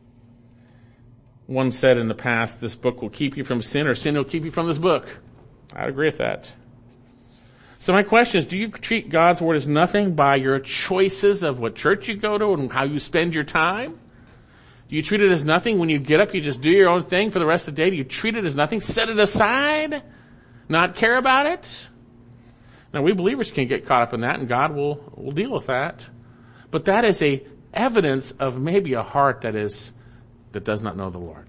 One said in the past, this book will keep you from sin, or sin will keep you from this book. I agree with that. So my question is, do you treat God's Word as nothing by your choices of what church you go to and how you spend your time? Do you treat it as nothing when you get up, you just do your own thing for the rest of the day? Do you treat it as nothing? Set it aside? Not care about it? Now, we believers can get caught up in that, and God will deal with that. But that is a evidence of maybe a heart that does not know the Lord.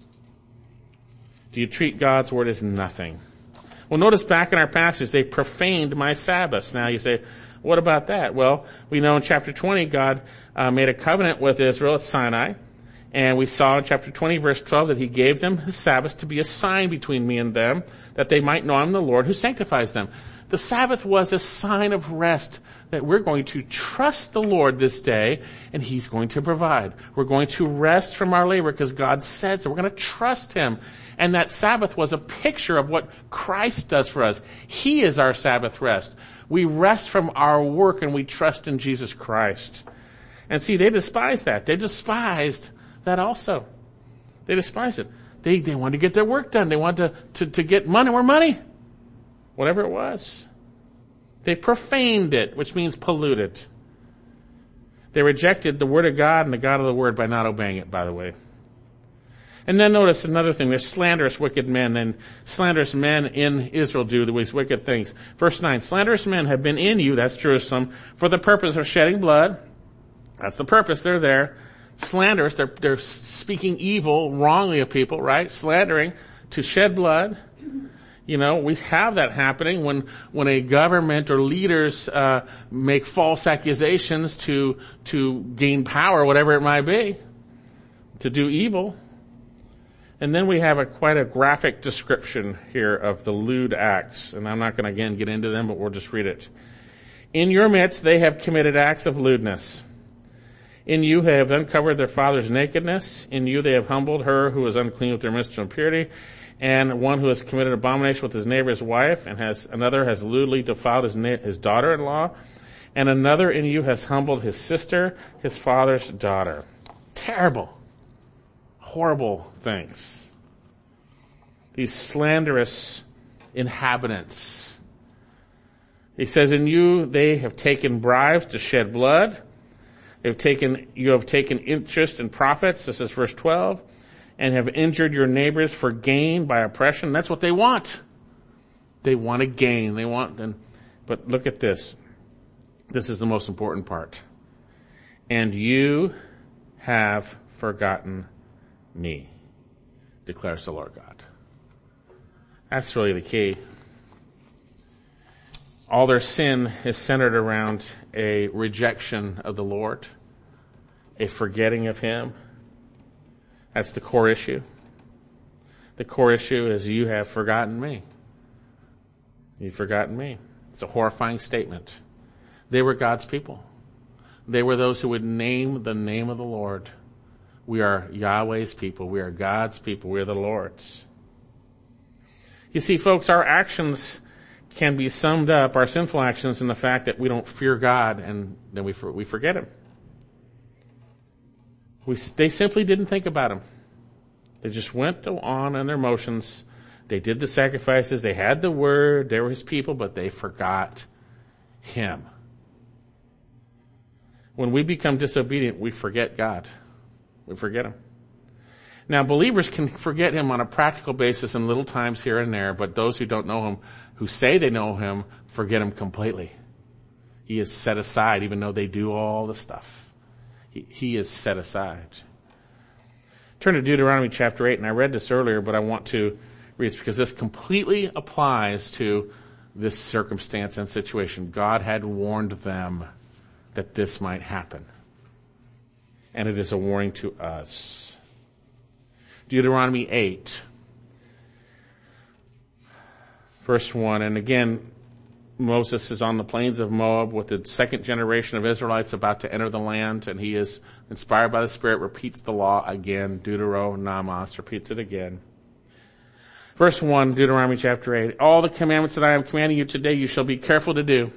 Do you treat God's Word as nothing? Well, notice back in our passage, they profaned my Sabbaths. Now you say, what about that? Well, we know in chapter 20, God made a covenant with Israel at Sinai. And we saw in chapter 20, verse 12, that He gave them the Sabbath to be a sign between me and them, that they might know I'm the Lord who sanctifies them. The Sabbath was a sign of rest, that we're going to trust the Lord this day, and He's going to provide. We're going to rest from our labor because God said so. We're going to trust Him. And that Sabbath was a picture of what Christ does for us. He is our Sabbath rest. We rest from our work and we trust in Jesus Christ. And see, they despised that. They despised that also. They despised it. They wanted to get their work done. They wanted to get more money. Whatever it was. They profaned it, which means polluted. They rejected the Word of God and the God of the Word by not obeying it, by the way. And then notice another thing. There's slanderous wicked men, and slanderous men in Israel do these wicked things. Verse 9, slanderous men have been in you, that's Jerusalem, for the purpose of shedding blood. That's the purpose. They're there. Slanderous, they're speaking evil wrongly of people, right? Slandering to shed blood. You know, we have that happening when a government or leaders make false accusations to gain power, whatever it might be, to do evil. And then we have quite a graphic description here of the lewd acts, and I'm not going to again get into them, but we'll just read it. In your midst they have committed acts of lewdness. In you they have uncovered their father's nakedness. In you they have humbled her who is unclean with their menstrual impurity. And one who has committed abomination with his neighbor's wife, and another has lewdly defiled his daughter-in-law, and another in you has humbled his sister, his father's daughter. Terrible, horrible things. These slanderous inhabitants. He says, in you they have taken bribes to shed blood. You have taken interest in profits. This is verse 12. And have injured your neighbors for gain by oppression. That's what they want. They want to gain. But look at this. This is the most important part. And you have forgotten me, declares the Lord God. That's really the key. All their sin is centered around a rejection of the Lord, a forgetting of Him. That's the core issue. The core issue is you have forgotten me. You've forgotten me. It's a horrifying statement. They were God's people. They were those who would name the name of the Lord. We are Yahweh's people. We are God's people. We are the Lord's. You see, folks, our actions can be summed up, our sinful actions, in the fact that we don't fear God and then we forget Him. They simply didn't think about Him. They just went on in their motions. They did the sacrifices. They had the word. They were His people, but they forgot Him. When we become disobedient, we forget God. We forget Him. Now, believers can forget Him on a practical basis in little times here and there, but those who don't know Him, who say they know Him, forget Him completely. He is set aside, even though they do all the stuff. He is set aside. Turn to Deuteronomy chapter 8, and I read this earlier, but I want to read this because this completely applies to this circumstance and situation. God had warned them that this might happen. And it is a warning to us. Deuteronomy 8, verse 1. And again, Moses is on the plains of Moab with the second generation of Israelites about to enter the land, and he is inspired by the Spirit, repeats the law again. Deuteronomos repeats it again. Verse 1, Deuteronomy chapter 8. All the commandments that I am commanding you today you shall be careful to do,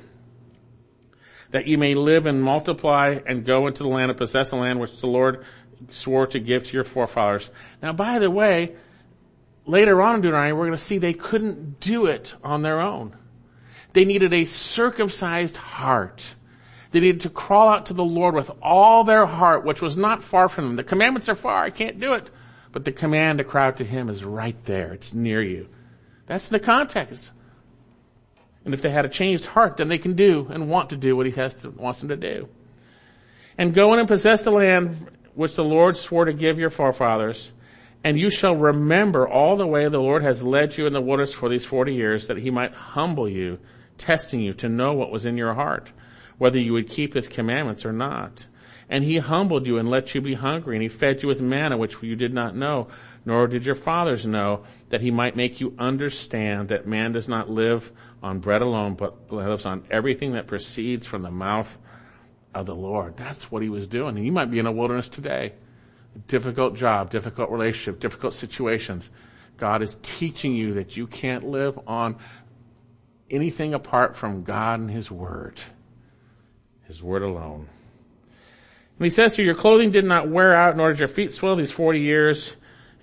that you may live and multiply and go into the land and possess the land which the Lord swore to give to your forefathers. Now, by the way, later on in Deuteronomy, we're going to see they couldn't do it on their own. They needed a circumcised heart. They needed to crawl out to the Lord with all their heart, which was not far from them. The commandments are far. I can't do it. But the command to cry out to Him is right there. It's near you. That's the context. And if they had a changed heart, then they can do and want to do what He wants them to do. And go in and possess the land which the Lord swore to give your forefathers. And you shall remember all the way the Lord has led you in the wilderness for these 40 years, that He might humble you, testing you to know what was in your heart, whether you would keep His commandments or not. And He humbled you and let you be hungry, and He fed you with manna which you did not know, nor did your fathers know, that He might make you understand that man does not live on bread alone, but lives on everything that proceeds from the mouth of the Lord. That's what He was doing. And you might be in a wilderness today. Difficult job, difficult relationship, difficult situations. God is teaching you that you can't live on anything apart from God and His Word. His Word alone. And He says here, your clothing did not wear out, nor did your feet swell these 40 years.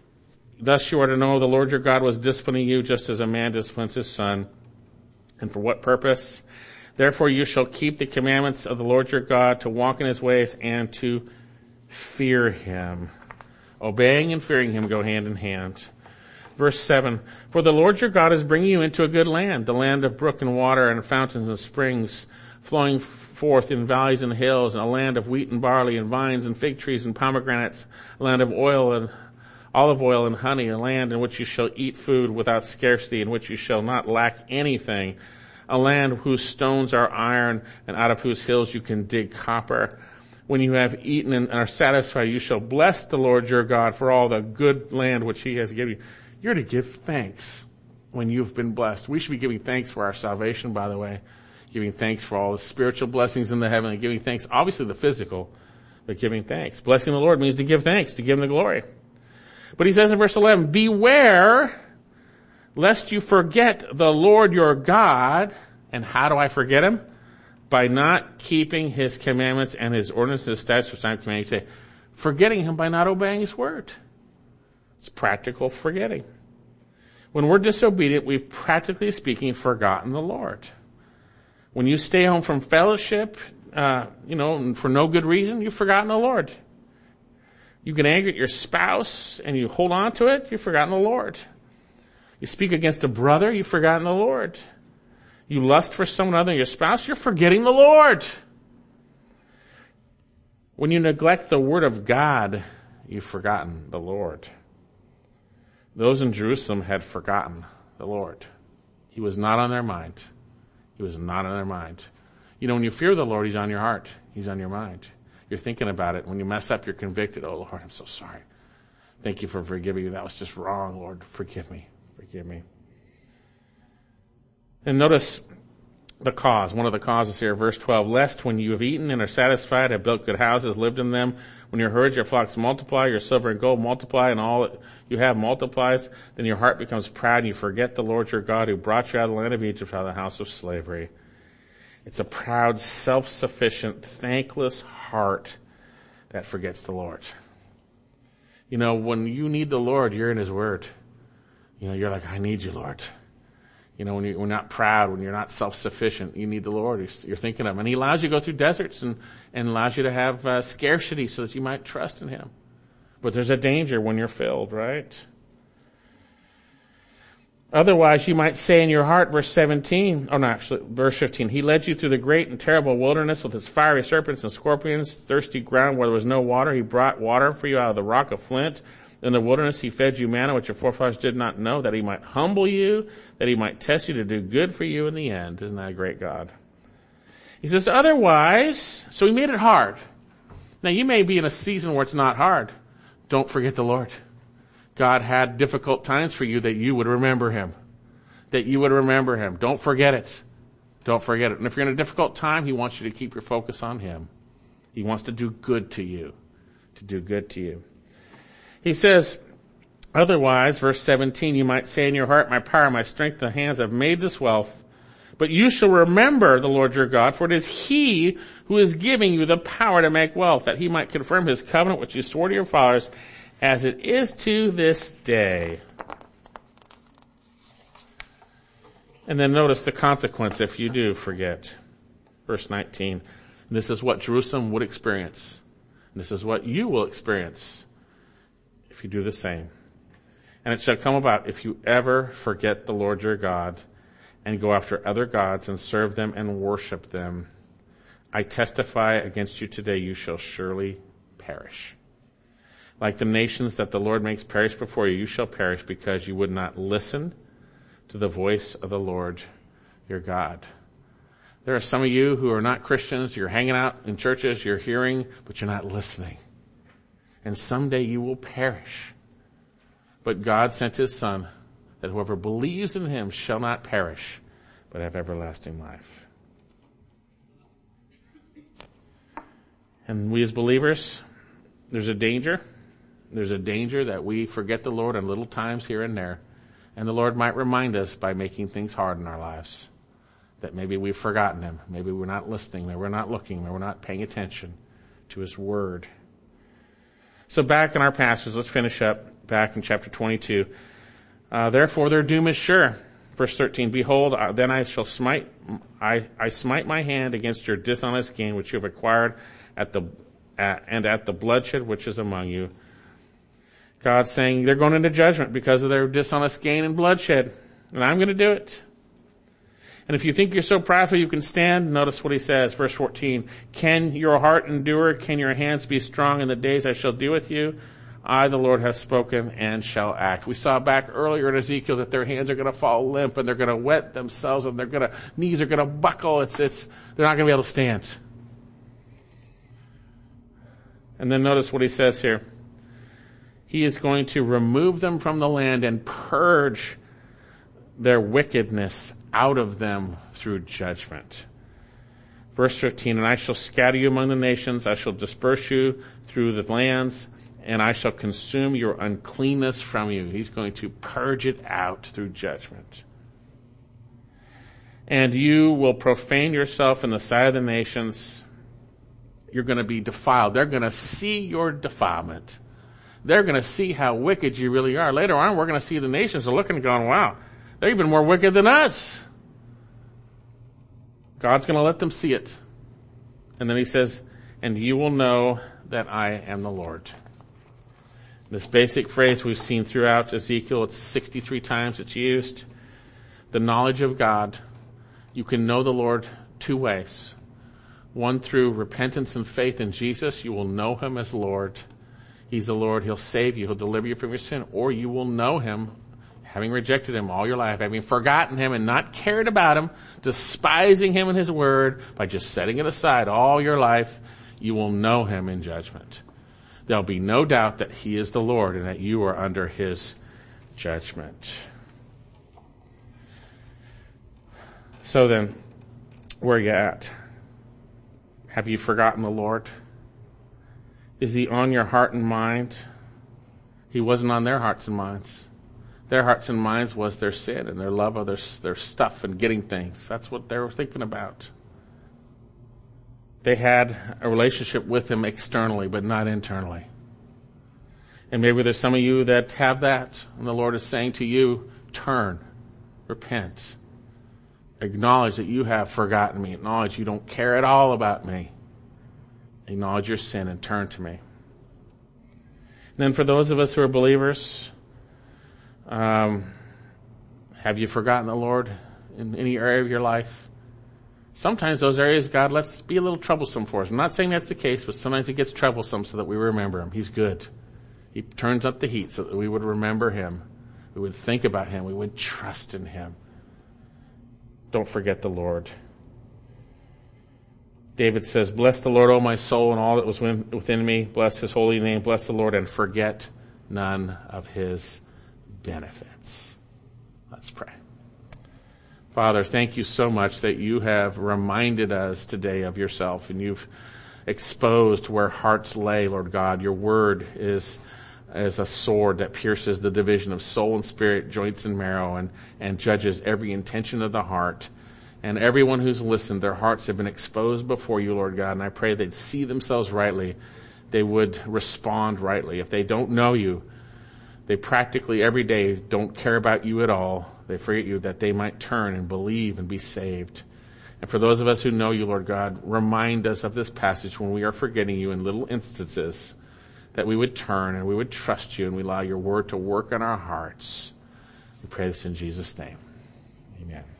Thus you are to know the Lord your God was disciplining you just as a man disciplines his son. And for what purpose? Therefore you shall keep the commandments of the Lord your God, to walk in His ways and to fear Him. Obeying and fearing Him go hand in hand. Verse 7, for the Lord your God is bringing you into a good land, the land of brook and water and fountains and springs, flowing forth in valleys and hills, and a land of wheat and barley and vines and fig trees and pomegranates, a land of oil and olive oil and honey, a land in which you shall eat food without scarcity, in which you shall not lack anything, a land whose stones are iron and out of whose hills you can dig copper. When you have eaten and are satisfied, you shall bless the Lord your God for all the good land which He has given you. You're to give thanks when you've been blessed. We should be giving thanks for our salvation, by the way. Giving thanks for all the spiritual blessings in the heavenly. Giving thanks, obviously the physical, but giving thanks. Blessing the Lord means to give thanks, to give Him the glory. But He says in verse 11, beware lest you forget the Lord your God. And how do I forget Him? By not keeping His commandments and His ordinances, statutes, which I am commanding you today. Forgetting Him by not obeying His word. It's practical forgetting. When we're disobedient, we've practically speaking forgotten the Lord. When you stay home from fellowship, for no good reason, you've forgotten the Lord. You get angry at your spouse and you hold on to it, you've forgotten the Lord. You speak against a brother, you've forgotten the Lord. You lust for someone other than your spouse, you're forgetting the Lord. When you neglect the word of God, you've forgotten the Lord. Those in Jerusalem had forgotten the Lord. He was not on their mind. He was not on their mind. You know, when you fear the Lord, He's on your heart. He's on your mind. You're thinking about it. When you mess up, you're convicted. Oh, Lord, I'm so sorry. Thank you for forgiving me. That was just wrong, Lord. Forgive me. Forgive me. And notice the cause. One of the causes here, verse 12. Lest when you have eaten and are satisfied, have built good houses, lived in them, when your herds, your flocks multiply, your silver and gold multiply, and all that you have multiplies, then your heart becomes proud and you forget the Lord your God who brought you out of the land of Egypt, out of the house of slavery. It's a proud, self-sufficient, thankless heart that forgets the Lord. You know, when you need the Lord, you're in His Word. You know, you're like, I need you, Lord. You know, when you're not proud, when you're not self-sufficient, you need the Lord. You're thinking of Him. And He allows you to go through deserts and allows you to have scarcity so that you might trust in Him. But there's a danger when you're filled, right? Otherwise, you might say in your heart, verse 17, verse 15, He led you through the great and terrible wilderness with its fiery serpents and scorpions, thirsty ground where there was no water. He brought water for you out of the rock of flint. In the wilderness, He fed you manna, which your forefathers did not know, that He might humble you, that He might test you to do good for you in the end. Isn't that a great God? He says, otherwise, so He made it hard. Now, you may be in a season where it's not hard. Don't forget the Lord. God had difficult times for you that you would remember Him. That you would remember Him. Don't forget it. Don't forget it. And if you're in a difficult time, He wants you to keep your focus on Him. He wants to do good to you. To do good to you. He says, otherwise, verse 17, you might say in your heart, my power, my strength, the hands have made this wealth. But you shall remember the Lord your God, for it is He who is giving you the power to make wealth, that He might confirm His covenant which He swore to your fathers, as it is to this day. And then notice the consequence if you do forget. Verse 19. This is what Jerusalem would experience. This is what you will experience if you do the same. And it shall come about if you ever forget the Lord your God and go after other gods and serve them and worship them. I testify against you today, you shall surely perish. Like the nations that the Lord makes perish before you, you shall perish because you would not listen to the voice of the Lord your God. There are some of you who are not Christians. You're hanging out in churches, you're hearing, but you're not listening. And someday you will perish. But God sent His Son, that whoever believes in Him shall not perish, but have everlasting life. And we as believers, there's a danger. There's a danger that we forget the Lord on little times here and there. And the Lord might remind us by making things hard in our lives. That maybe we've forgotten Him. Maybe we're not listening. Maybe we're not looking. Maybe we're not paying attention to His Word. So back in our passage, let's finish up back in chapter 22. Therefore their doom is sure. Verse 13, behold, then I shall smite my hand against your dishonest gain, which you have acquired at the bloodshed which is among you. God's saying they're going into judgment because of their dishonest gain and bloodshed. And I'm going to do it. And if you think you're so prideful you can stand, notice what He says, verse 14. Can your heart endure? Can your hands be strong in the days I shall do with you? I, the Lord, have spoken and shall act. We saw back earlier in Ezekiel that their hands are going to fall limp and they're going to wet themselves and knees are going to buckle. They're not going to be able to stand. And then notice what He says here. He is going to remove them from the land and purge their wickedness out of them through judgment. Verse 15, and I shall scatter you among the nations, I shall disperse you through the lands, and I shall consume your uncleanness from you. He's going to purge it out through judgment. And you will profane yourself in the sight of the nations. You're going to be defiled. They're going to see your defilement. They're going to see how wicked you really are. Later on, we're going to see the nations are looking and going, wow, they're even more wicked than us. God's going to let them see it. And then He says, and you will know that I am the Lord. This basic phrase we've seen throughout Ezekiel, it's 63 times it's used. The knowledge of God. You can know the Lord two ways. One, through repentance and faith in Jesus. You will know Him as Lord. He's the Lord. He'll save you. He'll deliver you from your sin. Or you will know Him, having rejected Him all your life, having forgotten Him and not cared about Him, despising Him and His Word, by just setting it aside all your life, you will know Him in judgment. there'll be no doubt that he is the Lord and that you are under his judgment. So then, where are you at? Have you forgotten the Lord? Is he on your heart and mind? He wasn't on their hearts and minds. Their hearts and minds was their sin and their love of their stuff and getting things. That's what they were thinking about. They had a relationship with him externally, but not internally. And maybe there's some of you that have that, and the Lord is saying to you, turn, repent, acknowledge that you have forgotten me, acknowledge you don't care at all about me, acknowledge your sin and turn to me. And then for those of us who are believers, have you forgotten the Lord in any area of your life? Sometimes those areas God lets be a little troublesome for us. I'm not saying that's the case, but sometimes it gets troublesome so that we remember him. He's good. He turns up the heat so that we would remember him. We would think about him. We would trust in him. Don't forget the Lord. David says, bless the Lord, O my soul, and all that was within me. Bless his holy name. Bless the Lord, and forget none of his benefits. Let's pray. Father, thank you so much that you have reminded us today of yourself, and you've exposed where hearts lay, Lord God. Your word is as a sword that pierces the division of soul and spirit, joints and marrow, and judges every intention of the heart. And everyone who's listened, their hearts have been exposed before you, Lord God, and I pray they'd see themselves rightly. They would respond rightly. If they don't know you, they practically every day don't care about you at all. They forget you, that they might turn and believe and be saved. And for those of us who know you, Lord God, remind us of this passage when we are forgetting you in little instances, that we would turn and we would trust you and we allow your word to work on our hearts. We pray this in Jesus' name. Amen.